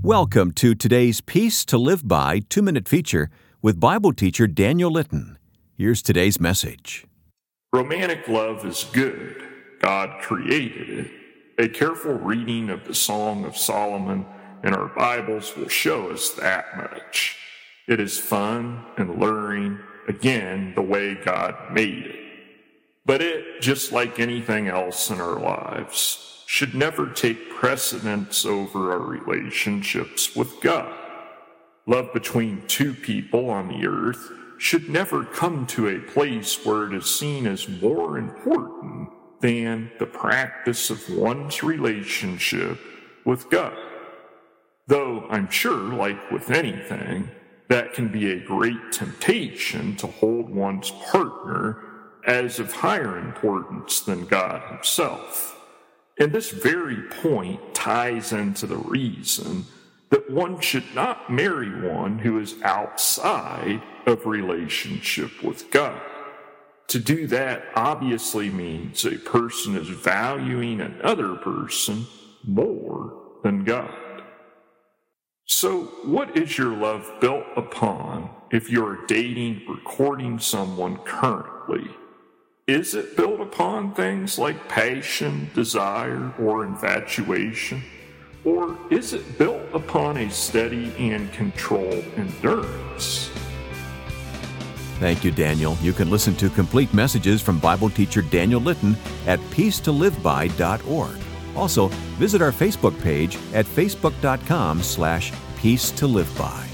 Welcome to today's Peace to Live By 2-minute feature with Bible teacher Daniel Litton. Here's today's message. Romantic love is good. God created it. A careful reading of the Song of Solomon in our Bibles will show us that much. It is fun and alluring, again, the way God made it. But it, just like anything else in our lives, should never take precedence over our relationships with God. Love between two people on the earth should never come to a place where it is seen as more important than the practice of one's relationship with God. Though I'm sure, like with anything, that can be a great temptation to hold one's partner as of higher importance than God himself. And this very point ties into the reason that one should not marry one who is outside of relationship with God. To do that obviously means a person is valuing another person more than God. So what is your love built upon if you're dating or courting someone currently? Is it built upon things like passion, desire, or infatuation? Or is it built upon a steady and controlled endurance? Thank you, Daniel. You can listen to complete messages from Bible teacher Daniel Litton at peacetoliveby.org. Also, visit our Facebook page at facebook.com/peacetoliveby.